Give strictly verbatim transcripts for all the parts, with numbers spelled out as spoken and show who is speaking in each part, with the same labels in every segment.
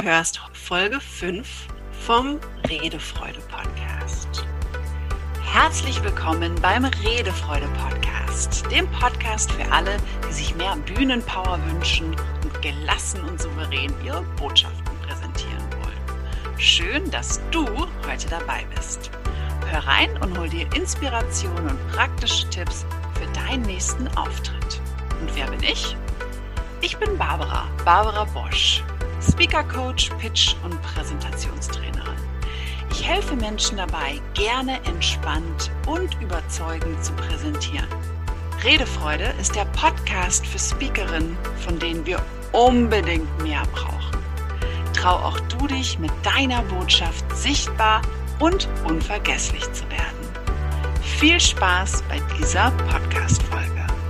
Speaker 1: hörst Folge fünf vom Redefreude-Podcast. Herzlich willkommen beim Redefreude-Podcast, dem Podcast für alle, die sich mehr Bühnenpower wünschen und gelassen und souverän ihre Botschaften präsentieren wollen. Schön, dass du heute dabei bist. Hör rein und hol dir Inspiration und praktische Tipps für deinen nächsten Auftritt. Und wer bin ich? Ich bin Barbara, Barbara Bosch, Speaker Coach, Pitch und Präsentationstrainerin. Ich helfe Menschen dabei, gerne entspannt und überzeugend zu präsentieren. Redefreude ist der Podcast für Speakerinnen, von denen wir unbedingt mehr brauchen. Trau auch du dich, mit deiner Botschaft sichtbar und unvergesslich zu werden. Viel Spaß bei dieser Podcast-Folge.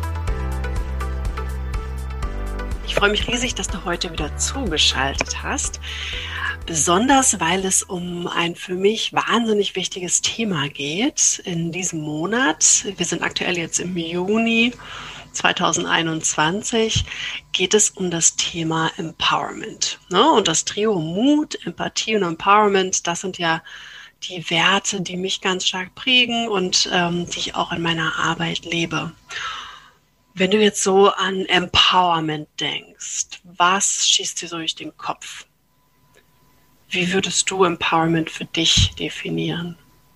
Speaker 1: Ich freue mich riesig, dass du heute wieder zugeschaltet hast, besonders weil es um ein für mich wahnsinnig wichtiges Thema geht in diesem Monat. Wir sind aktuell jetzt im Juni zwanzig einundzwanzig, geht es um das Thema Empowerment. Und das Trio Mut, Empathie und Empowerment, das sind ja die Werte, die mich ganz stark prägen und ähm, die ich auch in meiner Arbeit lebe. Wenn du jetzt so an Empowerment denkst, was schießt dir so durch den Kopf? Wie würdest du Empowerment für dich definieren?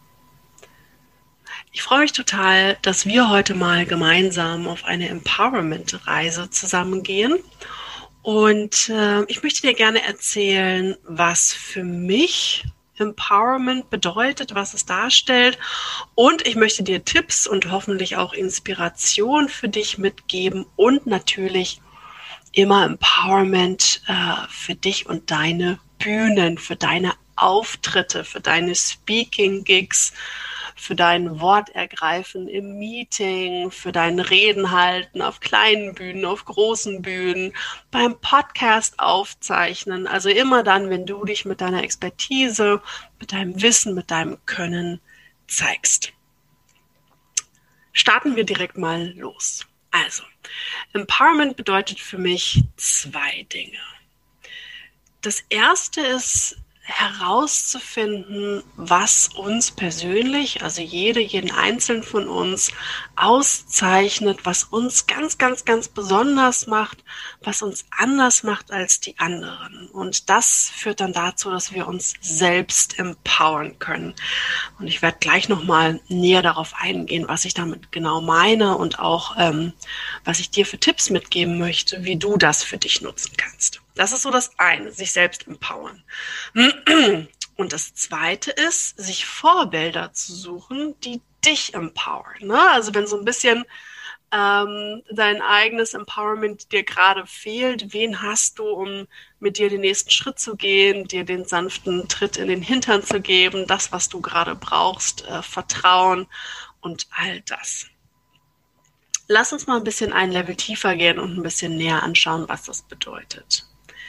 Speaker 1: Ich freue mich total, dass wir heute mal gemeinsam auf eine Empowerment-Reise zusammengehen. Und äh, ich möchte dir gerne erzählen, was für mich Empowerment bedeutet, was es darstellt. Und ich möchte dir Tipps und hoffentlich auch Inspiration für dich mitgeben und natürlich immer Empowerment äh, für dich und deine Bühnen, für deine Auftritte, für deine Speaking-Gigs, für dein Wortergreifen im Meeting, für dein Reden halten auf kleinen Bühnen, auf großen Bühnen, beim Podcast aufzeichnen. Also immer dann, wenn du dich mit deiner Expertise, mit deinem Wissen, mit deinem Können zeigst. Starten wir direkt mal los. Also, Empowerment bedeutet für mich zwei Dinge. Das erste ist, herauszufinden, was uns persönlich, also jede, jeden Einzelnen von uns auszeichnet, was uns ganz, ganz, ganz besonders macht, was uns anders macht als die anderen. Und das führt dann dazu, dass wir uns selbst empowern können. Und ich werde gleich nochmal näher darauf eingehen, was ich damit genau meine und auch, ähm, was ich dir für Tipps mitgeben möchte, wie du das für dich nutzen kannst. Das ist so das eine, sich selbst empowern. Und das zweite ist, sich Vorbilder zu suchen, die dich empowern. Ne? Also wenn so ein bisschen ähm, dein eigenes Empowerment dir gerade fehlt, wen hast du, um mit dir den nächsten Schritt zu gehen, dir den sanften Tritt in den Hintern zu geben, das, was du gerade brauchst, äh, Vertrauen und all das. Lass uns mal ein bisschen ein Level tiefer gehen und ein bisschen näher anschauen, was das bedeutet.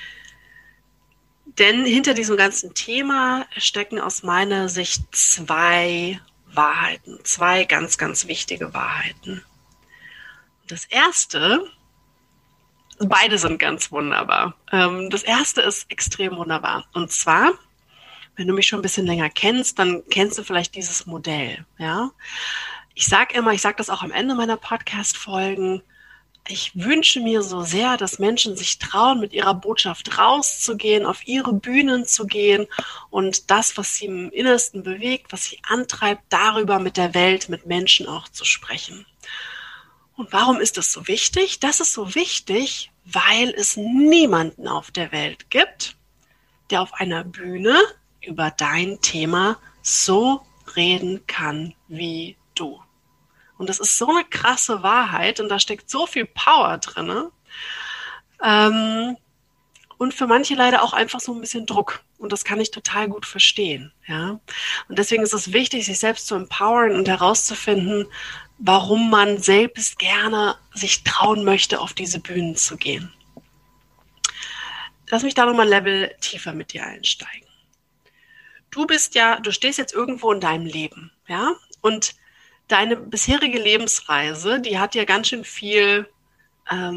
Speaker 1: Denn hinter diesem ganzen Thema stecken aus meiner Sicht zwei Wahrheiten, zwei ganz, ganz wichtige Wahrheiten. Das erste, beide sind ganz wunderbar. Das erste ist extrem wunderbar. Und zwar, wenn du mich schon ein bisschen länger kennst, dann kennst du vielleicht dieses Modell. Ja? Ich sage immer, ich sage das auch am Ende meiner Podcast-Folgen, ich wünsche mir so sehr, dass Menschen sich trauen, mit ihrer Botschaft rauszugehen, auf ihre Bühnen zu gehen und das, was sie im Innersten bewegt, was sie antreibt, darüber mit der Welt, mit Menschen auch zu sprechen. Und warum ist das so wichtig? Das ist so wichtig, weil es niemanden auf der Welt gibt, der auf einer Bühne über dein Thema so reden kann wie du. Und das ist so eine krasse Wahrheit und da steckt so viel Power drin. Ähm, und für manche leider auch einfach so ein bisschen Druck. Und das kann ich total gut verstehen. Ja? Und deswegen ist es wichtig, sich selbst zu empowern und herauszufinden, warum man selbst gerne sich trauen möchte, auf diese Bühnen zu gehen. Lass mich da nochmal ein Level tiefer mit dir einsteigen. Du bist ja, du stehst jetzt irgendwo in deinem Leben, ja, und deine bisherige Lebensreise, die hat ja ganz schön viel ähm,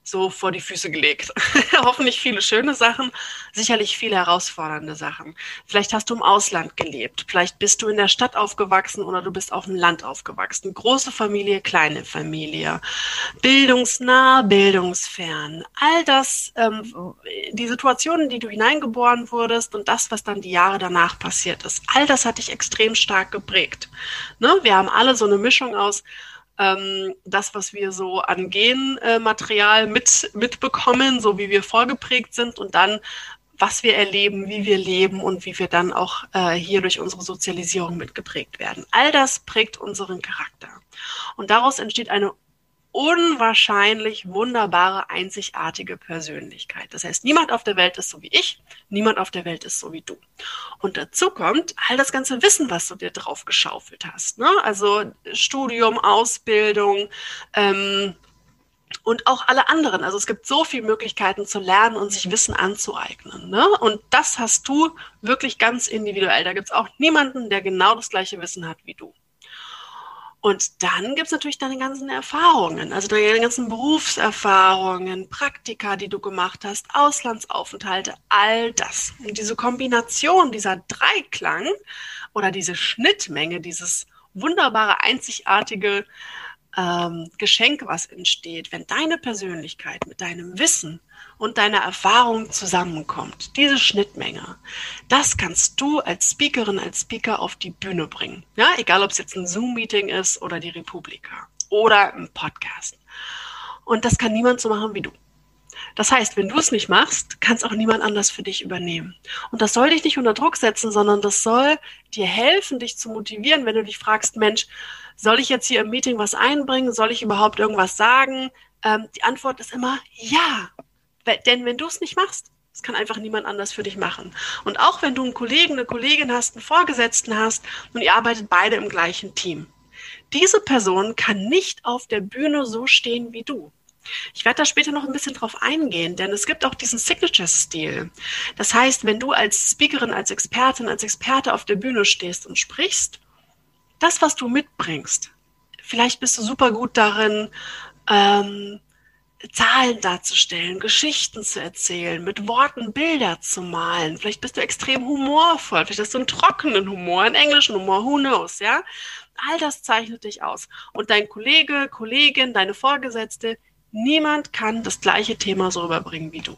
Speaker 1: so vor die Füße gelegt. Hoffentlich viele schöne Sachen, sicherlich viele herausfordernde Sachen. Vielleicht hast du im Ausland gelebt, vielleicht bist du in der Stadt aufgewachsen oder du bist auf dem Land aufgewachsen. Große Familie, kleine Familie, bildungsnah, bildungsfern. All das, ähm, die Situationen, in die du hineingeboren wurdest und das, was dann die Jahre danach passiert ist, all das hat dich extrem stark geprägt. Ne? Wir haben alle so eine Mischung aus das, was wir so an Genmaterial mit, mitbekommen, so wie wir vorgeprägt sind und dann, was wir erleben, wie wir leben und wie wir dann auch äh, hier durch unsere Sozialisierung mitgeprägt werden. All das prägt unseren Charakter. Und daraus entsteht eine unwahrscheinlich wunderbare, einzigartige Persönlichkeit. Das heißt, niemand auf der Welt ist so wie ich, niemand auf der Welt ist so wie du. Und dazu kommt all das ganze Wissen, was du dir drauf geschaufelt hast. Ne? Also Studium, Ausbildung ähm, und auch alle anderen. Also es gibt so viele Möglichkeiten zu lernen und sich Wissen anzueignen. Ne? Und das hast du wirklich ganz individuell. Da gibt es auch niemanden, der genau das gleiche Wissen hat wie du. Und dann gibt's natürlich deine ganzen Erfahrungen, also deine ganzen Berufserfahrungen, Praktika, die du gemacht hast, Auslandsaufenthalte, all das. Und diese Kombination, dieser Dreiklang oder diese Schnittmenge, dieses wunderbare, einzigartige ähm, Geschenk, was entsteht, wenn deine Persönlichkeit mit deinem Wissen und deiner Erfahrung zusammenkommt, diese Schnittmenge, das kannst du als Speakerin, als Speaker auf die Bühne bringen. Ja, egal, ob es jetzt ein Zoom-Meeting ist oder die Republika oder ein Podcast. Und das kann niemand so machen wie du. Das heißt, wenn du es nicht machst, kann es auch niemand anders für dich übernehmen. Und das soll dich nicht unter Druck setzen, sondern das soll dir helfen, dich zu motivieren, wenn du dich fragst, Mensch, soll ich jetzt hier im Meeting was einbringen? Soll ich überhaupt irgendwas sagen? Ähm, die Antwort ist immer ja. Denn wenn du es nicht machst, das kann einfach niemand anders für dich machen. Und auch wenn du einen Kollegen, eine Kollegin hast, einen Vorgesetzten hast und ihr arbeitet beide im gleichen Team, diese Person kann nicht auf der Bühne so stehen wie du. Ich werde da später noch ein bisschen drauf eingehen, denn es gibt auch diesen Signature-Stil. Das heißt, wenn du als Speakerin, als Expertin, als Experte auf der Bühne stehst und sprichst, das, was du mitbringst, vielleicht bist du super gut darin, ähm, Zahlen darzustellen, Geschichten zu erzählen, mit Worten Bilder zu malen. Vielleicht bist du extrem humorvoll, vielleicht hast du einen trockenen Humor, einen englischen Humor, who knows, ja? All das zeichnet dich aus. Und dein Kollege, Kollegin, deine Vorgesetzte, niemand kann das gleiche Thema so rüberbringen wie du.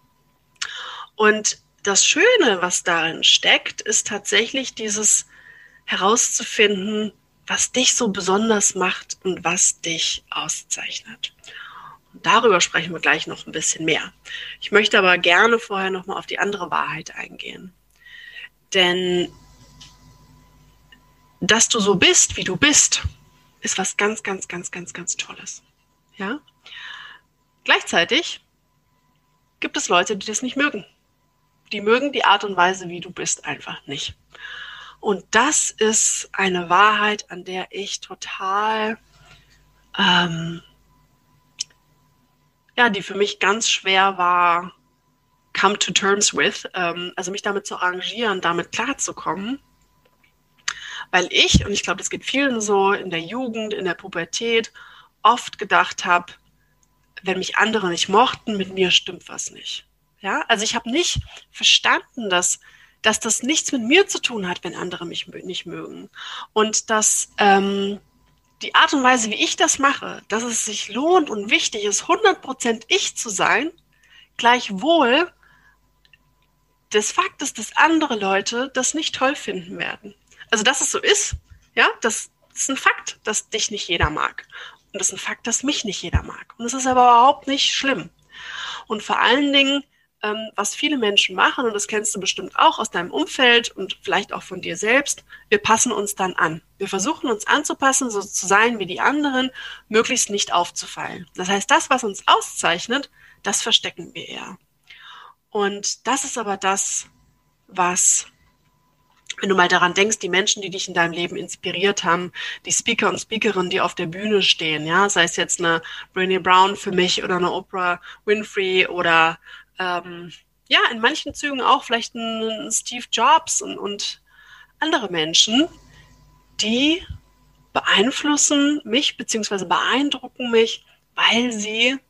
Speaker 1: Und das Schöne, was darin steckt, ist tatsächlich dieses herauszufinden, was dich so besonders macht und was dich auszeichnet. Und darüber sprechen wir gleich noch ein bisschen mehr. Ich möchte aber gerne vorher noch mal auf die andere Wahrheit eingehen. Denn dass du so bist, wie du bist, ist was ganz, ganz, ganz, ganz, ganz Tolles. Ja? Gleichzeitig gibt es Leute, die das nicht mögen. Die mögen die Art und Weise, wie du bist, einfach nicht. Und das ist eine Wahrheit, an der ich total, ähm, ja, die für mich ganz schwer war, come to terms with, ähm, also mich damit zu arrangieren, damit klarzukommen. Weil ich, und ich glaube, das geht vielen so, in der Jugend, in der Pubertät, oft gedacht habe, wenn mich andere nicht mochten, mit mir stimmt was nicht. Ja, also ich habe nicht verstanden, dass, dass das nichts mit mir zu tun hat, wenn andere mich nicht mögen. Und dass ähm, die Art und Weise, wie ich das mache, dass es sich lohnt und wichtig ist, hundert Prozent ich zu sein, gleichwohl des Faktes, dass andere Leute das nicht toll finden werden. Also dass es so ist, ja, das ist ein Fakt, dass dich nicht jeder mag. Und das ist ein Fakt, dass mich nicht jeder mag. Und das ist aber überhaupt nicht schlimm. Und vor allen Dingen, ähm, was viele Menschen machen, und das kennst du bestimmt auch aus deinem Umfeld und vielleicht auch von dir selbst, wir passen uns dann an. Wir versuchen uns anzupassen, so zu sein wie die anderen, möglichst nicht aufzufallen. Das heißt, das, was uns auszeichnet, das verstecken wir eher. Und das ist aber das, was, wenn du mal daran denkst, die Menschen, die dich in deinem Leben inspiriert haben, die Speaker und Speakerinnen, die auf der Bühne stehen, ja, sei es jetzt eine Brené Brown für mich oder eine Oprah Winfrey oder ähm, ja, in manchen Zügen auch vielleicht ein Steve Jobs und, und andere Menschen, die beeinflussen mich beziehungsweise beeindrucken mich, weil sie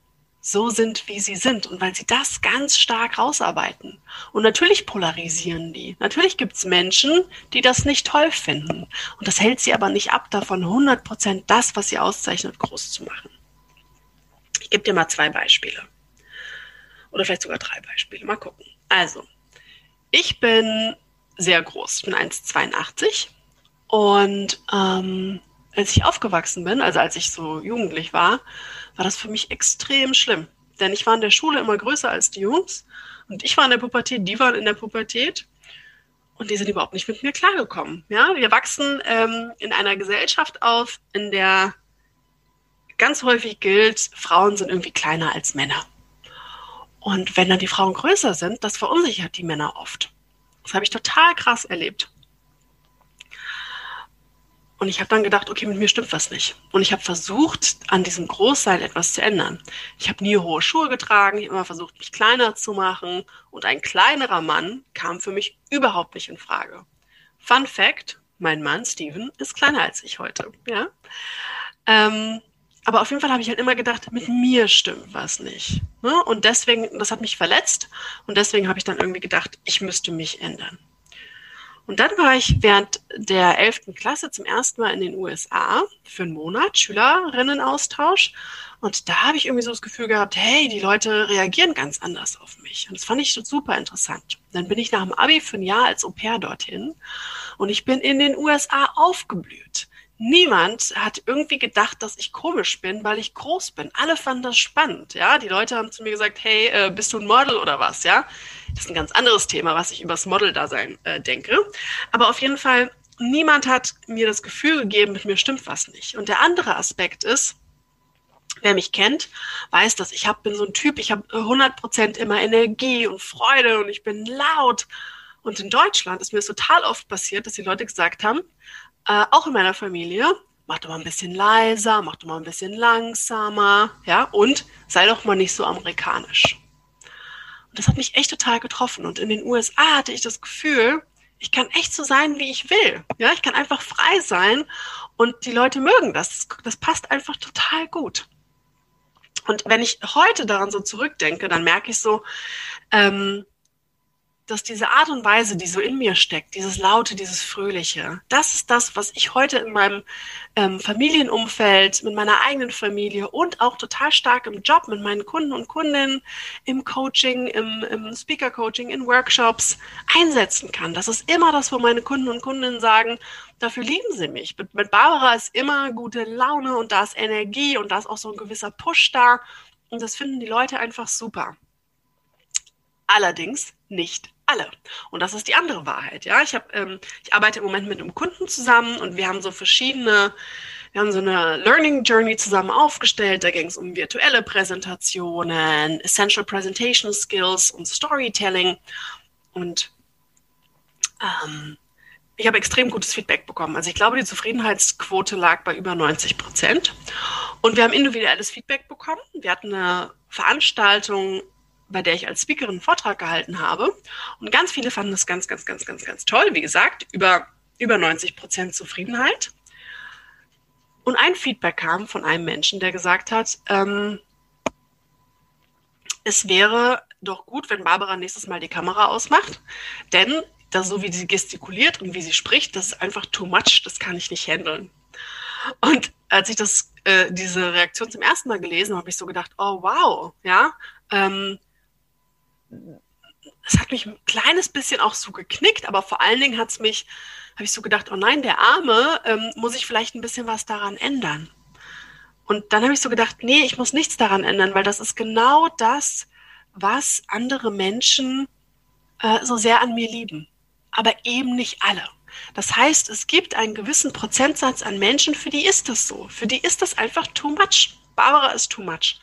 Speaker 1: so sind, wie sie sind und weil sie das ganz stark rausarbeiten. Und natürlich polarisieren die. Natürlich gibt es Menschen, die das nicht toll finden. Und das hält sie aber nicht ab, davon hundert Prozent das, was sie auszeichnet, groß zu machen. Ich gebe dir mal zwei Beispiele. Oder vielleicht sogar drei Beispiele. Mal gucken. Also, ich bin sehr groß. Ich bin eins Komma zweiundachtzig. Und ähm, als ich aufgewachsen bin, also als ich so jugendlich war, war das für mich extrem schlimm. Denn ich war in der Schule immer größer als die Jungs. Und ich war in der Pubertät, die waren in der Pubertät. Und die sind überhaupt nicht mit mir klargekommen. Ja, wir wachsen ähm, in einer Gesellschaft auf, in der ganz häufig gilt, Frauen sind irgendwie kleiner als Männer. Und wenn dann die Frauen größer sind, das verunsichert die Männer oft. Das habe ich total krass erlebt. Und ich habe dann gedacht, okay, mit mir stimmt was nicht. Und ich habe versucht, an diesem Großsein etwas zu ändern. Ich habe nie hohe Schuhe getragen, ich habe immer versucht, mich kleiner zu machen. Und ein kleinerer Mann kam für mich überhaupt nicht in Frage. Fun Fact, mein Mann Steven ist kleiner als ich heute. Ja? Ähm, aber auf jeden Fall habe ich halt immer gedacht, mit mir stimmt was nicht. Ne? Und deswegen, das hat mich verletzt. Und deswegen habe ich dann irgendwie gedacht, ich müsste mich ändern. Und dann war ich während der elften Klasse zum ersten Mal in den U S A für einen Monat, Schülerinnenaustausch. Und da habe ich irgendwie so das Gefühl gehabt, hey, die Leute reagieren ganz anders auf mich. Und das fand ich super interessant. Dann bin ich nach dem Abi für ein Jahr als Au-pair dorthin und ich bin in den U S A aufgeblüht. Niemand hat irgendwie gedacht, dass ich komisch bin, weil ich groß bin. Alle fanden das spannend, ja. Die Leute haben zu mir gesagt, hey, äh, bist du ein Model oder was, ja? Das ist ein ganz anderes Thema, was ich über das Model-Dasein äh, denke. Aber auf jeden Fall, niemand hat mir das Gefühl gegeben, mit mir stimmt was nicht. Und der andere Aspekt ist, wer mich kennt, weiß, dass ich hab, bin so ein Typ, ich habe hundert Prozent immer Energie und Freude und ich bin laut. Und in Deutschland ist mir das total oft passiert, dass die Leute gesagt haben, Äh, auch in meiner Familie, mach doch mal ein bisschen leiser, mach doch mal ein bisschen langsamer, ja, und sei doch mal nicht so amerikanisch. Und das hat mich echt total getroffen. Und in den U S A hatte ich das Gefühl, ich kann echt so sein, wie ich will. Ja, ich kann einfach frei sein und die Leute mögen das. Das passt einfach total gut. Und wenn ich heute daran so zurückdenke, dann merke ich so, ähm, dass diese Art und Weise, die so in mir steckt, dieses Laute, dieses Fröhliche, das ist das, was ich heute in meinem ähm, Familienumfeld, mit meiner eigenen Familie und auch total stark im Job mit meinen Kunden und Kundinnen, im Coaching, im, im Speaker-Coaching, in Workshops einsetzen kann. Das ist immer das, wo meine Kunden und Kundinnen sagen, dafür lieben sie mich. Mit, mit Barbara ist immer gute Laune und da ist Energie und da ist auch so ein gewisser Push da und das finden die Leute einfach super. Allerdings nicht alle. Und das ist die andere Wahrheit. Ja, ich habe, ähm, ich arbeite im Moment mit einem Kunden zusammen und wir haben so verschiedene, wir haben so eine Learning Journey zusammen aufgestellt. Da ging es um virtuelle Präsentationen, Essential Presentation Skills und Storytelling. Und ähm, ich habe extrem gutes Feedback bekommen. Also ich glaube, die Zufriedenheitsquote lag bei über neunzig Prozent. Und wir haben individuelles Feedback bekommen. Wir hatten eine Veranstaltung, bei der ich als Speakerin einen Vortrag gehalten habe. Und ganz viele fanden das ganz, ganz, ganz, ganz, ganz toll. Wie gesagt, über, über neunzig Prozent Zufriedenheit. Und ein Feedback kam von einem Menschen, der gesagt hat, ähm, es wäre doch gut, wenn Barbara nächstes Mal die Kamera ausmacht. Denn das, so wie sie gestikuliert und wie sie spricht, das ist einfach too much, das kann ich nicht handeln. Und als ich das, äh, diese Reaktion zum ersten Mal gelesen habe, habe ich so gedacht, oh wow, ja, ähm, es hat mich ein kleines bisschen auch so geknickt, aber vor allen Dingen hat es mich, habe ich so gedacht, oh nein, der Arme, ähm, muss ich vielleicht ein bisschen was daran ändern. Und dann habe ich so gedacht, nee, ich muss nichts daran ändern, weil das ist genau das, was andere Menschen äh, so sehr an mir lieben. Aber eben nicht alle. Das heißt, es gibt einen gewissen Prozentsatz an Menschen, für die ist das so. Für die ist das einfach too much. Barbara ist too much.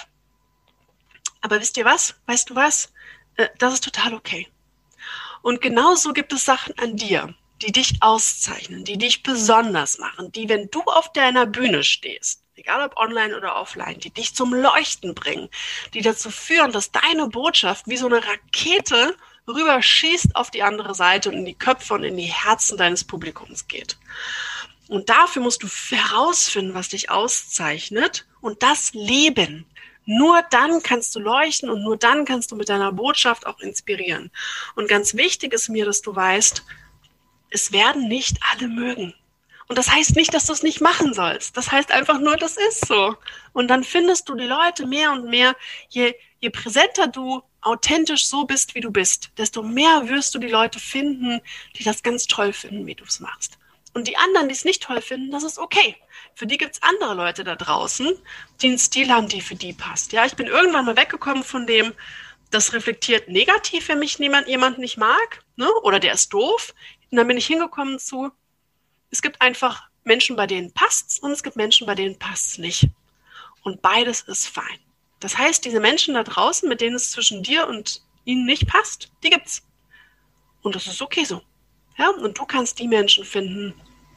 Speaker 1: Aber wisst ihr was? Weißt du was? Das ist total okay. Und genauso gibt es Sachen an dir, die dich auszeichnen, die dich besonders machen, die, wenn du auf deiner Bühne stehst, egal ob online oder offline, die dich zum Leuchten bringen, die dazu führen, dass deine Botschaft wie so eine Rakete rüberschießt auf die andere Seite und in die Köpfe und in die Herzen deines Publikums geht. Und dafür musst du herausfinden, was dich auszeichnet und das leben. Nur dann kannst du leuchten und nur dann kannst du mit deiner Botschaft auch inspirieren. Und ganz wichtig ist mir, dass du weißt, es werden nicht alle mögen. Und das heißt nicht, dass du es nicht machen sollst. Das heißt einfach nur, das ist so. Und dann findest du die Leute mehr und mehr. Je, je präsenter du authentisch so bist, wie du bist, desto mehr wirst du die Leute finden, die das ganz toll finden, wie du es machst. Und die anderen, die es nicht toll finden, das ist okay. Für die gibt es andere Leute da draußen, die einen Stil haben, die für die passt. Ja, ich bin irgendwann mal weggekommen von dem, das reflektiert negativ, wenn mich niemand, jemand nicht mag, ne? Oder der ist doof. Und dann bin ich hingekommen zu, es gibt einfach Menschen, bei denen passt's und es gibt Menschen, bei denen passt's nicht. Und beides ist fein. Das heißt, diese Menschen da draußen, mit denen es zwischen dir und ihnen nicht passt, die gibt's. Und das ist okay so. Ja? Und du kannst die Menschen finden,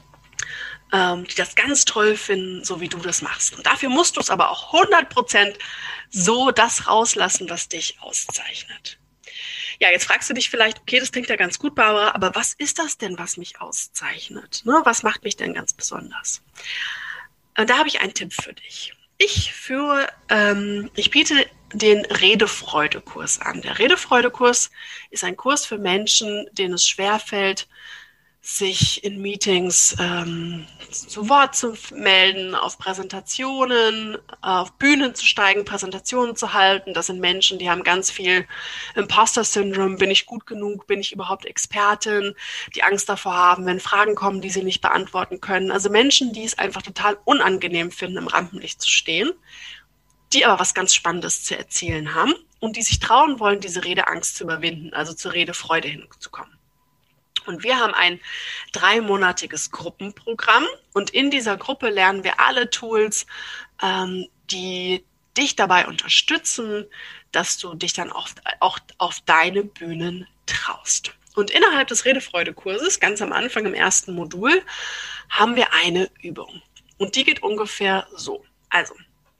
Speaker 1: ähm, die das ganz toll finden, so wie du das machst. Und dafür musst du es aber auch hundert Prozent so das rauslassen, was dich auszeichnet. Ja, jetzt fragst du dich vielleicht, okay, das klingt ja ganz gut, Barbara, aber was ist das denn, was mich auszeichnet? Ne? Was macht mich denn ganz besonders? Und da habe ich einen Tipp für dich. Ich führe, ähm, ich biete den Redefreude-Kurs an. Der Redefreude-Kurs ist ein Kurs für Menschen, denen es schwerfällt, sich in Meetings ähm, zu Wort zu melden, auf Präsentationen, auf Bühnen zu steigen, Präsentationen zu halten. Das sind Menschen, die haben ganz viel Imposter-Syndrom. Bin ich gut genug? Bin ich überhaupt Expertin? Die Angst davor haben, wenn Fragen kommen, die sie nicht beantworten können. Also Menschen, die es einfach total unangenehm finden, im Rampenlicht zu stehen, die aber was ganz Spannendes zu erzählen haben und die sich trauen wollen, diese Redeangst zu überwinden, also zur Redefreude hinzukommen. Und wir haben ein dreimonatiges Gruppenprogramm und in dieser Gruppe lernen wir alle Tools, ähm, die dich dabei unterstützen, dass du dich dann auch, auch auf deine Bühnen traust. Und innerhalb des Redefreude-Kurses, ganz am Anfang im ersten Modul, haben wir eine Übung. Und die geht ungefähr so. Also,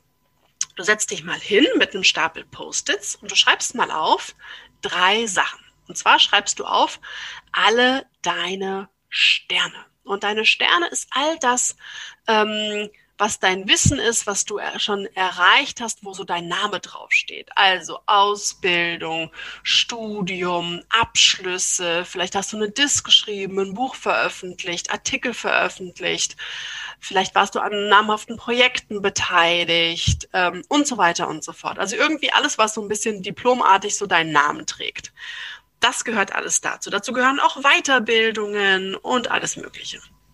Speaker 1: du setzt dich mal hin mit einem Stapel Post-its und du schreibst mal auf drei Sachen. Und zwar schreibst du auf alle deine Sterne. Und deine Sterne ist all das, ähm, was dein Wissen ist, was du schon erreicht hast, wo so dein Name draufsteht. Also Ausbildung, Studium, Abschlüsse, vielleicht hast du eine Diss geschrieben, ein Buch veröffentlicht, Artikel veröffentlicht, vielleicht warst du an namhaften Projekten beteiligt ähm, und so weiter und so fort. Also irgendwie alles, was so ein bisschen diplomartig so deinen Namen trägt. Das gehört alles dazu. Dazu gehören auch Weiterbildungen und alles Mögliche.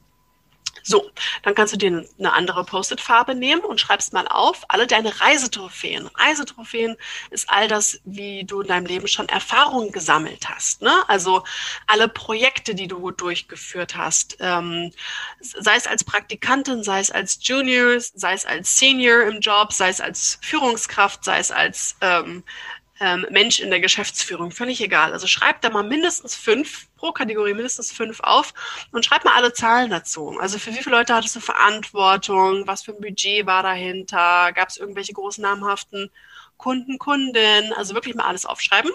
Speaker 1: So, dann kannst du dir eine andere Post-it-Farbe nehmen und schreibst mal auf alle deine Reisetrophäen. Reisetrophäen ist all das, wie du in deinem Leben schon Erfahrungen gesammelt hast. Ne? Also alle Projekte, die du durchgeführt hast, ähm, sei es als Praktikantin, sei es als Junior, sei es als Senior im Job, sei es als Führungskraft, sei es als ähm, Ähm, Mensch in der Geschäftsführung, völlig egal. Also schreib da mal mindestens fünf, pro Kategorie mindestens fünf auf und schreib mal alle Zahlen dazu. Also für wie viele Leute hattest du Verantwortung? Was für ein Budget war dahinter? Gab es irgendwelche großen namhaften Kunden, Kundinnen? Also wirklich mal alles aufschreiben.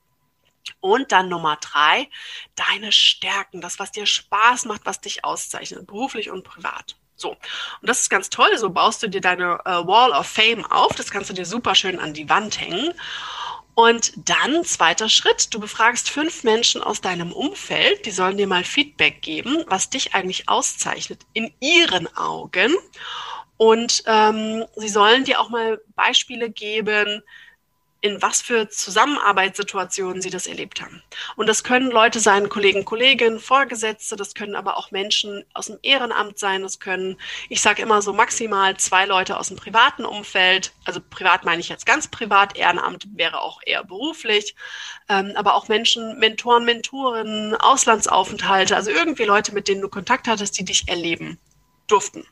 Speaker 1: Und dann Nummer drei, deine Stärken, das, was dir Spaß macht, was dich auszeichnet, beruflich und privat. So, und das ist ganz toll, so baust du dir deine äh, Wall of Fame auf, das kannst du dir super schön an die Wand hängen. Und dann, zweiter Schritt, du befragst fünf Menschen aus deinem Umfeld, die sollen dir mal Feedback geben, was dich eigentlich auszeichnet in ihren Augen. Und ähm, sie sollen dir auch mal Beispiele geben, in was für Zusammenarbeitssituationen sie das erlebt haben. Und das können Leute sein, Kollegen, Kolleginnen, Vorgesetzte, das können aber auch Menschen aus dem Ehrenamt sein, das können, ich sage immer so maximal zwei Leute aus dem privaten Umfeld, also privat meine ich jetzt ganz privat, Ehrenamt wäre auch eher beruflich, ähm, aber auch Menschen, Mentoren, Mentorinnen, Auslandsaufenthalte, also irgendwie Leute, mit denen du Kontakt hattest, die dich erleben durften.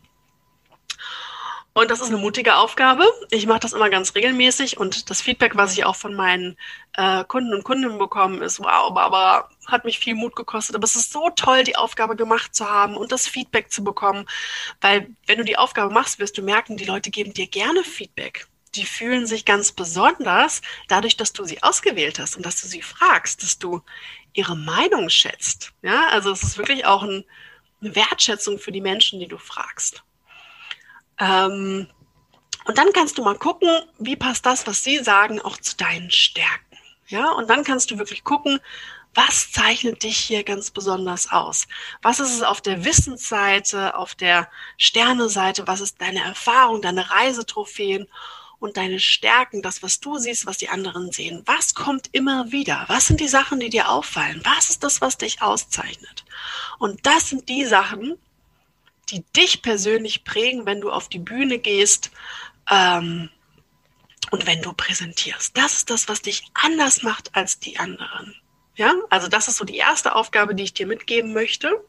Speaker 1: Und das ist eine mutige Aufgabe. Ich mache das immer ganz regelmäßig und das Feedback, was ich auch von meinen äh, Kunden und Kundinnen bekomme, ist, wow, Barbara, hat mich viel Mut gekostet. Aber es ist so toll, die Aufgabe gemacht zu haben und das Feedback zu bekommen. Weil wenn du die Aufgabe machst, wirst du merken, die Leute geben dir gerne Feedback. Die fühlen sich ganz besonders dadurch, dass du sie ausgewählt hast und dass du sie fragst, dass du ihre Meinung schätzt. Ja, also es ist wirklich auch ein, eine Wertschätzung für die Menschen, die du fragst. Ähm, Und dann kannst du mal gucken, wie passt das, was sie sagen, auch zu deinen Stärken. Ja, und dann kannst du wirklich gucken, was zeichnet dich hier ganz besonders aus? Was ist es auf der Wissensseite, auf der Sterneseite? Was ist deine Erfahrung, deine Reisetrophäen und deine Stärken, das, was du siehst, was die anderen sehen? Was kommt immer wieder? Was sind die Sachen, die dir auffallen? Was ist das, was dich auszeichnet? Und das sind die Sachen, die dich persönlich prägen, wenn du auf die Bühne gehst, ähm, und wenn du präsentierst. Das ist das, was dich anders macht als die anderen. Ja, also das ist so die erste Aufgabe, die ich dir mitgeben möchte.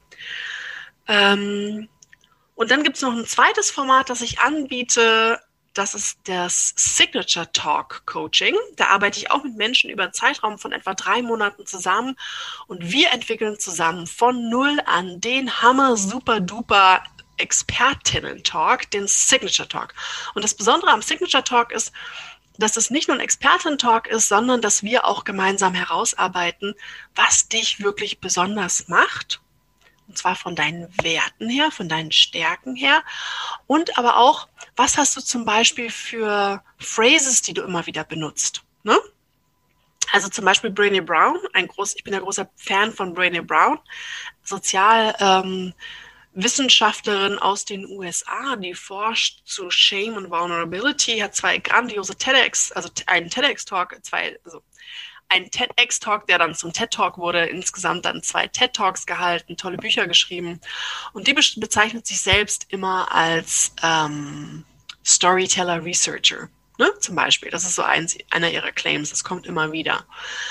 Speaker 1: Ähm, und dann gibt es noch ein zweites Format, das ich anbiete. Das ist das Signature Talk Coaching. Da arbeite ich auch mit Menschen über einen Zeitraum von etwa drei Monaten zusammen. Und wir entwickeln zusammen von null an den Hammer, super, duper Expertinnen-Talk, den Signature Talk. Und das Besondere am Signature Talk ist, dass es nicht nur ein Experten-Talk ist, sondern dass wir auch gemeinsam herausarbeiten, was dich wirklich besonders macht. Und zwar von deinen Werten her, von deinen Stärken her. Und aber auch, was hast du zum Beispiel für Phrases, die du immer wieder benutzt, ne? Also zum Beispiel Brené Brown, ein groß, ich bin ein großer Fan von Brené Brown, Sozial, ähm, Wissenschaftlerin aus den U S A, die forscht zu Shame und Vulnerability, hat zwei grandiose TEDx, also einen TEDx-Talk, zwei, also einen TEDx-Talk, der dann zum TED-Talk wurde, insgesamt dann zwei TED-Talks gehalten, tolle Bücher geschrieben. Und die be- bezeichnet sich selbst immer als ähm, Storyteller-Researcher, ne? Zum Beispiel. Das ist so eins, einer ihrer Claims, das kommt immer wieder.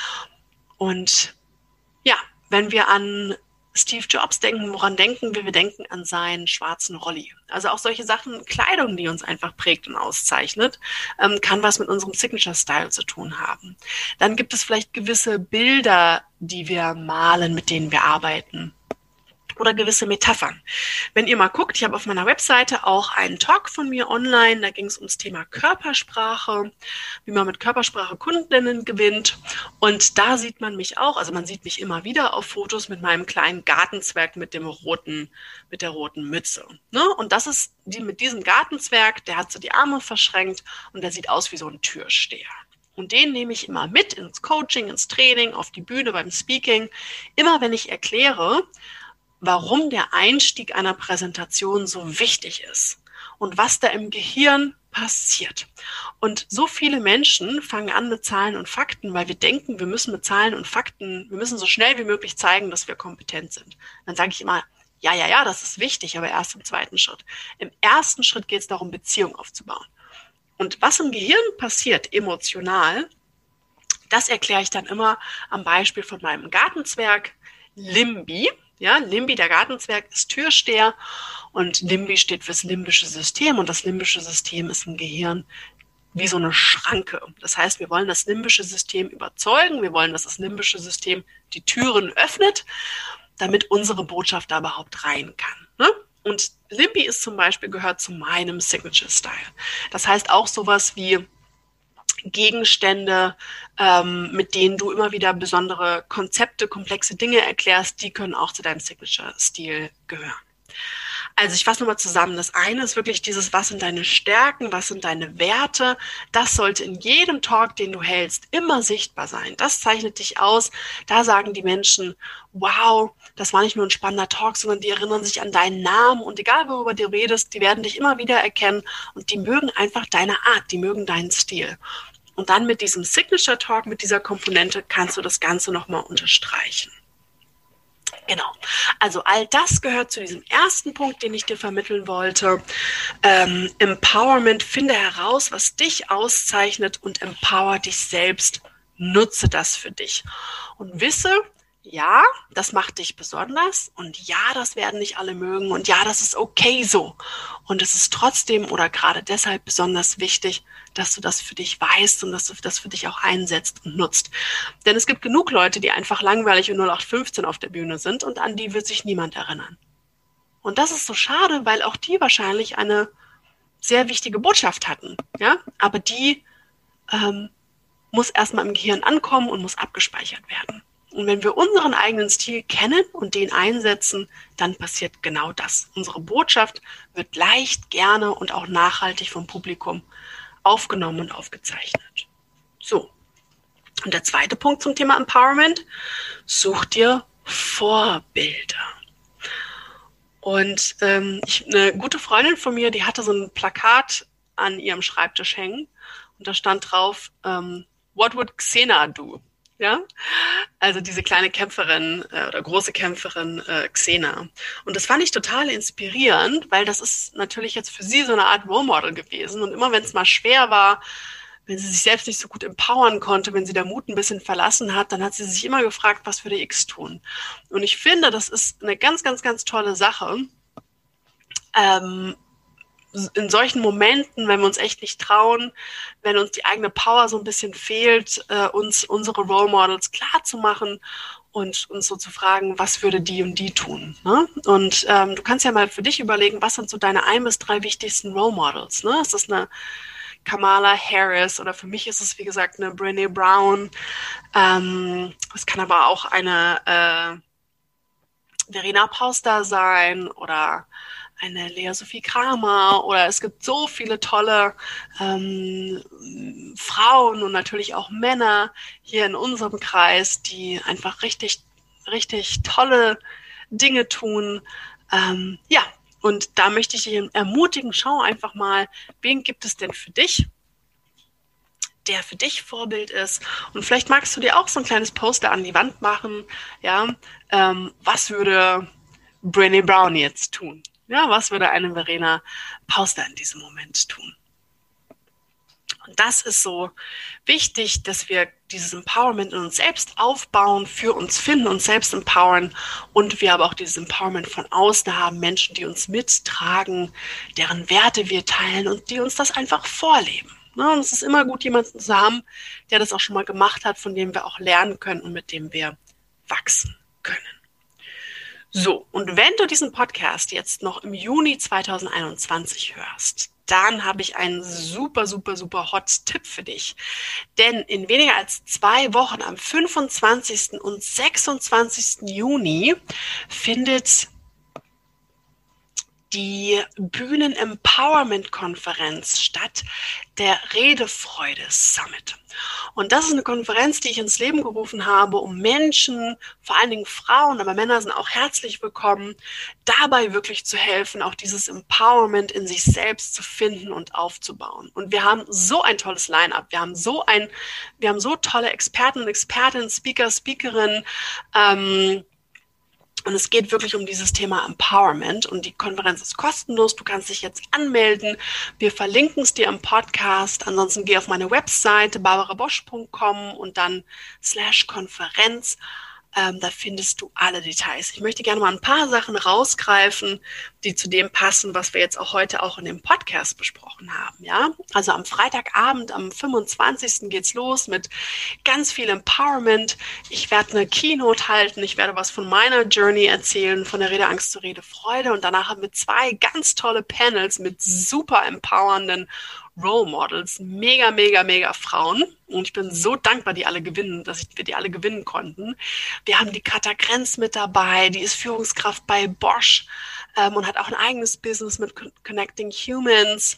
Speaker 1: Und ja, wenn wir an Steve Jobs denken, woran denken wir? Wir denken an seinen schwarzen Rolli. Also auch solche Sachen, Kleidung, die uns einfach prägt und auszeichnet, ähm, kann was mit unserem Signature-Style zu tun haben. Dann gibt es vielleicht gewisse Bilder, die wir malen, mit denen wir arbeiten. Oder gewisse Metaphern. Wenn ihr mal guckt, ich habe auf meiner Webseite auch einen Talk von mir online, da ging es ums Thema Körpersprache, wie man mit Körpersprache Kundinnen gewinnt. Und da sieht man mich auch, also man sieht mich immer wieder auf Fotos mit meinem kleinen Gartenzwerg mit dem roten, mit der roten Mütze. Ne? Und das ist die mit diesem Gartenzwerg, der hat so die Arme verschränkt und der sieht aus wie so ein Türsteher. Und den nehme ich immer mit ins Coaching, ins Training, auf die Bühne beim Speaking. Immer wenn ich erkläre, warum der Einstieg einer Präsentation so wichtig ist und was da im Gehirn passiert. Und so viele Menschen fangen an mit Zahlen und Fakten, weil wir denken, wir müssen mit Zahlen und Fakten, wir müssen so schnell wie möglich zeigen, dass wir kompetent sind. Dann sage ich immer, ja, ja, ja, das ist wichtig, aber erst im zweiten Schritt. Im ersten Schritt geht es darum, Beziehungen aufzubauen. Und was im Gehirn passiert, emotional, das erkläre ich dann immer am Beispiel von meinem Gartenzwerg Limbi. Ja, Limbi, der Gartenzwerg, ist Türsteher und Limbi steht fürs limbische System und das limbische System ist im Gehirn wie so eine Schranke. Das heißt, wir wollen das limbische System überzeugen, wir wollen, dass das limbische System die Türen öffnet, damit unsere Botschaft da überhaupt rein kann. Ne? Und Limbi ist zum Beispiel, gehört zu meinem Signature-Style. Das heißt auch sowas wie Gegenstände, ähm, mit denen du immer wieder besondere Konzepte, komplexe Dinge erklärst, die können auch zu deinem Signature-Stil gehören. Also ich fasse nochmal zusammen. Das eine ist wirklich dieses, was sind deine Stärken, was sind deine Werte. Das sollte in jedem Talk, den du hältst, immer sichtbar sein. Das zeichnet dich aus. Da sagen die Menschen, wow, das war nicht nur ein spannender Talk, sondern die erinnern sich an deinen Namen. Und egal, worüber du redest, die werden dich immer wieder erkennen. Und die mögen einfach deine Art, die mögen deinen Stil. Und dann mit diesem Signature Talk, mit dieser Komponente, kannst du das Ganze nochmal unterstreichen. Genau. Also all das gehört zu diesem ersten Punkt, den ich dir vermitteln wollte. Ähm, Empowerment, finde heraus, was dich auszeichnet und empower dich selbst. Nutze das für dich. Und wisse, ja, das macht dich besonders und ja, das werden nicht alle mögen und ja, das ist okay so. Und es ist trotzdem oder gerade deshalb besonders wichtig, dass du das für dich weißt und dass du das für dich auch einsetzt und nutzt. Denn es gibt genug Leute, die einfach langweilig und null acht fünfzehn auf der Bühne sind und an die wird sich niemand erinnern. Und das ist so schade, weil auch die wahrscheinlich eine sehr wichtige Botschaft hatten. Ja, aber die ähm, muss erstmal im Gehirn ankommen und muss abgespeichert werden. Und wenn wir unseren eigenen Stil kennen und den einsetzen, dann passiert genau das. Unsere Botschaft wird leicht, gerne und auch nachhaltig vom Publikum aufgenommen und aufgezeichnet. So. Und der zweite Punkt zum Thema Empowerment: Such dir Vorbilder. Und ähm, ich, eine gute Freundin von mir, die hatte so ein Plakat an ihrem Schreibtisch hängen und da stand drauf, ähm, What would Xena do? Ja, also diese kleine Kämpferin äh, oder große Kämpferin äh, Xena. Und das fand ich total inspirierend, weil das ist natürlich jetzt für sie so eine Art Role Model gewesen. Und immer wenn es mal schwer war, wenn sie sich selbst nicht so gut empowern konnte, wenn sie der Mut ein bisschen verlassen hat, dann hat sie sich immer gefragt, was würde X tun? Und ich finde, das ist eine ganz, ganz, ganz tolle Sache. Ähm, in solchen Momenten, wenn wir uns echt nicht trauen, wenn uns die eigene Power so ein bisschen fehlt, äh, uns unsere Role Models klar zu machen und uns so zu fragen, was würde die und die tun? Ne? Und ähm, du kannst ja mal für dich überlegen, was sind so deine ein bis drei wichtigsten Role Models? Ne? Ist das eine Kamala Harris oder für mich ist es, wie gesagt, eine Brené Brown. Ähm, es kann aber auch eine äh, Verena Pauster sein oder eine Lea Sophie Kramer, oder es gibt so viele tolle ähm, Frauen und natürlich auch Männer hier in unserem Kreis, die einfach richtig, richtig tolle Dinge tun. Ähm, ja, und da möchte ich dich ermutigen, schau einfach mal, wen gibt es denn für dich, der für dich Vorbild ist. Und vielleicht magst du dir auch so ein kleines Poster an die Wand machen. Ja, ähm, was würde Brené Brown jetzt tun? Ja, was würde eine Verena Pauster in diesem Moment tun? Und das ist so wichtig, dass wir dieses Empowerment in uns selbst aufbauen, für uns finden, uns selbst empowern und wir aber auch dieses Empowerment von außen haben, Menschen, die uns mittragen, deren Werte wir teilen und die uns das einfach vorleben. Und es ist immer gut, jemanden zu haben, der das auch schon mal gemacht hat, von dem wir auch lernen können und mit dem wir wachsen können. So, und wenn du diesen Podcast jetzt noch im Juni zweitausendeinundzwanzig hörst, dann habe ich einen super, super, super Hot-Tipp für dich. Denn in weniger als zwei Wochen, am fünfundzwanzigsten und sechsundzwanzigsten Juni, findet die Bühnen-Empowerment-Konferenz statt, der Redefreude Summit. Und das ist eine Konferenz, die ich ins Leben gerufen habe, um Menschen, vor allen Dingen Frauen, aber Männer sind auch herzlich willkommen, dabei wirklich zu helfen, auch dieses Empowerment in sich selbst zu finden und aufzubauen. Und wir haben so ein tolles Line-up, wir haben so ein, wir haben so tolle Experten und Expertinnen, Speaker, Speakerinnen, ähm, und es geht wirklich um dieses Thema Empowerment und die Konferenz ist kostenlos. Du kannst dich jetzt anmelden. Wir verlinken es dir im Podcast. Ansonsten geh auf meine Webseite barbara bosch punkt com und dann slash Konferenz. Ähm, da findest du alle Details. Ich möchte gerne mal ein paar Sachen rausgreifen, die zu dem passen, was wir jetzt auch heute auch in dem Podcast besprochen haben. Ja, also am Freitagabend, am fünfundzwanzigsten geht's los mit ganz viel Empowerment. Ich werde eine Keynote halten. Ich werde was von meiner Journey erzählen, von der Redeangst zur Redefreude. Und danach haben wir zwei ganz tolle Panels mit super empowernden Role Models, mega, mega, mega Frauen. Und ich bin so dankbar, die alle gewinnen, dass wir die alle gewinnen konnten. Wir haben die Katha Grenz mit dabei, die ist Führungskraft bei Bosch ähm, und hat auch ein eigenes Business mit Connecting Humans.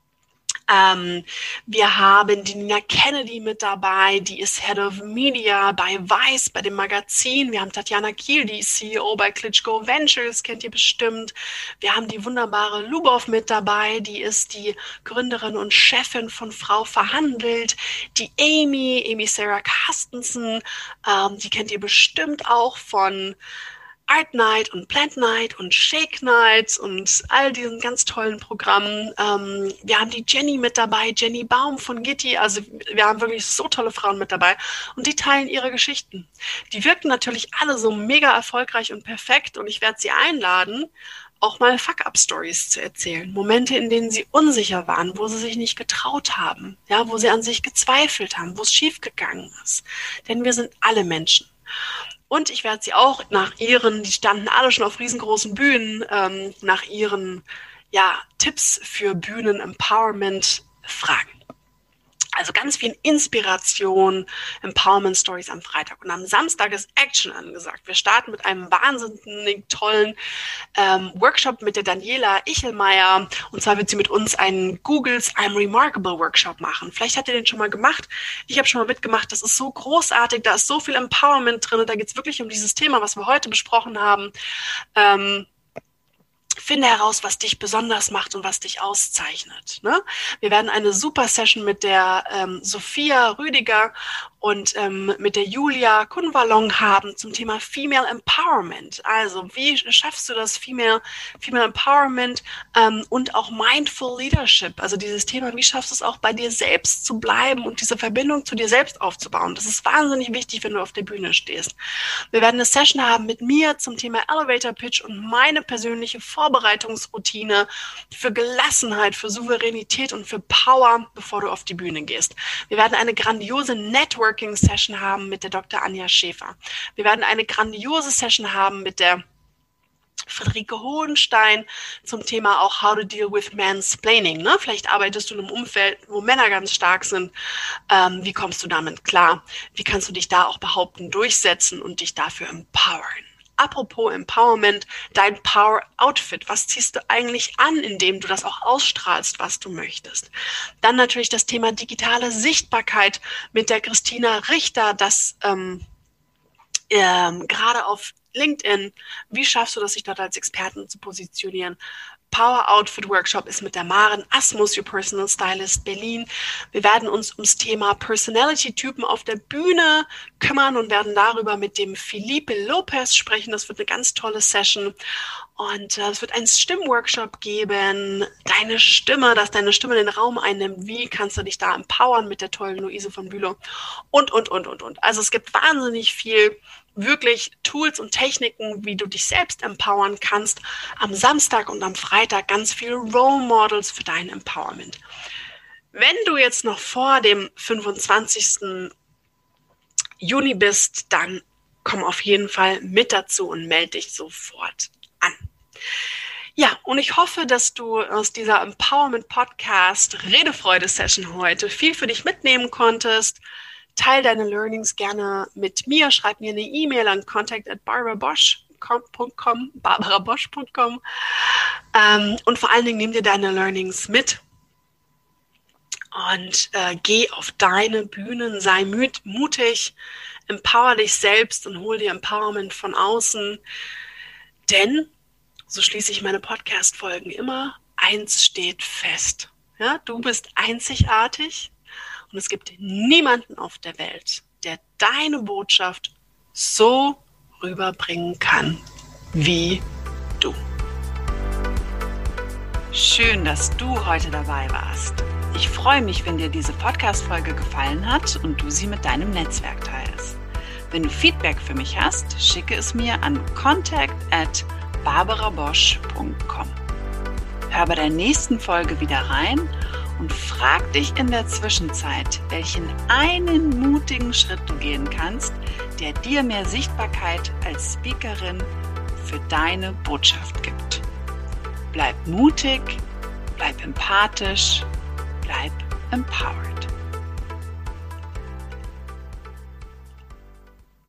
Speaker 1: Ähm, wir haben die Nina Kennedy mit dabei, die ist Head of Media bei Vice, bei dem Magazin. Wir haben Tatjana Kiel, die ist C E O bei Klitschko Ventures, kennt ihr bestimmt. Wir haben die wunderbare Lubov mit dabei, die ist die Gründerin und Chefin von Frau Verhandelt. Die Amy, Amy Sarah Carstensen, ähm, die kennt ihr bestimmt auch von Art Night und Plant Night und Shake Night und all diesen ganz tollen Programmen. Ähm, wir haben die Jenny mit dabei, Jenny Baum von Gitti. Also wir haben wirklich so tolle Frauen mit dabei und die teilen ihre Geschichten. Die wirken natürlich alle so mega erfolgreich und perfekt und ich werde sie einladen, auch mal Fuck-Up-Stories zu erzählen. Momente, in denen sie unsicher waren, wo sie sich nicht getraut haben, ja, wo sie an sich gezweifelt haben, wo es schiefgegangen ist. Denn wir sind alle Menschen. Und ich werde sie auch nach ihren, die standen alle schon auf riesengroßen Bühnen, ähm, nach ihren ja, Tipps für Bühnen-Empowerment fragen. Also ganz viel Inspiration, Empowerment Stories am Freitag. Und am Samstag ist Action angesagt. Wir starten mit einem wahnsinnig tollen ähm, Workshop mit der Daniela Ichelmeier. Und zwar wird sie mit uns einen Googles I'm Remarkable Workshop machen. Vielleicht habt ihr den schon mal gemacht. Ich habe schon mal mitgemacht. Das ist so großartig. Da ist so viel Empowerment drin. Da geht es wirklich um dieses Thema, was wir heute besprochen haben. Ähm, Finde heraus, was dich besonders macht und was dich auszeichnet. Ne? Wir werden eine super Session mit der ähm, Sophia Rüdiger und ähm, mit der Julia Kunwalong haben zum Thema Female Empowerment. Also wie schaffst du das Female, Female Empowerment ähm, und auch Mindful Leadership? Also dieses Thema, wie schaffst du es auch bei dir selbst zu bleiben und diese Verbindung zu dir selbst aufzubauen? Das ist wahnsinnig wichtig, wenn du auf der Bühne stehst. Wir werden eine Session haben mit mir zum Thema Elevator Pitch und meine persönliche Vorbereitungsroutine für Gelassenheit, für Souveränität und für Power, bevor du auf die Bühne gehst. Wir werden eine grandiose Network Session haben mit der Doktor Anja Schäfer. Wir werden eine grandiose Session haben mit der Friederike Hohenstein zum Thema auch How to Deal with Mansplaining. Ne? Vielleicht arbeitest du in einem Umfeld, wo Männer ganz stark sind. Ähm, wie kommst du damit klar? Wie kannst du dich da auch behaupten, durchsetzen und dich dafür empowern? Apropos Empowerment, dein Power-Outfit. Was ziehst du eigentlich an, indem du das auch ausstrahlst, was du möchtest? Dann natürlich das Thema digitale Sichtbarkeit mit der Christina Richter, das ähm, ähm, gerade auf LinkedIn. Wie schaffst du das, sich dort als Experten zu positionieren? Power Outfit Workshop ist mit der Maren Asmus, Your Personal Stylist Berlin. Wir werden uns ums Thema Personality-Typen auf der Bühne kümmern und werden darüber mit dem Felipe Lopez sprechen. Das wird eine ganz tolle Session. Und äh, es wird einen Stimmworkshop geben. Deine Stimme, dass deine Stimme den Raum einnimmt. Wie kannst du dich da empowern mit der tollen Luise von Bülow? Und, und, und, und, und. Also es gibt wahnsinnig viel wirklich Tools und Techniken, wie du dich selbst empowern kannst. Am Samstag und am Freitag ganz viele Role Models für dein Empowerment. Wenn du jetzt noch vor dem fünfundzwanzigsten Juni bist, dann komm auf jeden Fall mit dazu und melde dich sofort an. Ja, und ich hoffe, dass du aus dieser Empowerment-Podcast-Redefreude-Session heute viel für dich mitnehmen konntest. Teil deine Learnings gerne mit mir. Schreib mir eine E-Mail an contact at barbara bosch punkt com, barbara bosch punkt com. Ähm, und vor allen Dingen nimm dir deine Learnings mit und äh, geh auf deine Bühnen, sei müd, mutig, empower dich selbst und hol dir Empowerment von außen. Denn, so schließe ich meine Podcast-Folgen immer, eins steht fest. Ja, du bist einzigartig. Und es gibt niemanden auf der Welt, der deine Botschaft so rüberbringen kann wie du.
Speaker 2: Schön, dass du heute dabei warst. Ich freue mich, wenn dir diese Podcast-Folge gefallen hat und du sie mit deinem Netzwerk teilst. Wenn du Feedback für mich hast, schicke es mir an contact at barbara bosch punkt com. Hör bei der nächsten Folge wieder rein und frag dich in der Zwischenzeit, welchen einen mutigen Schritt du gehen kannst, der dir mehr Sichtbarkeit als Speakerin für deine Botschaft gibt. Bleib mutig, bleib empathisch, bleib empowered.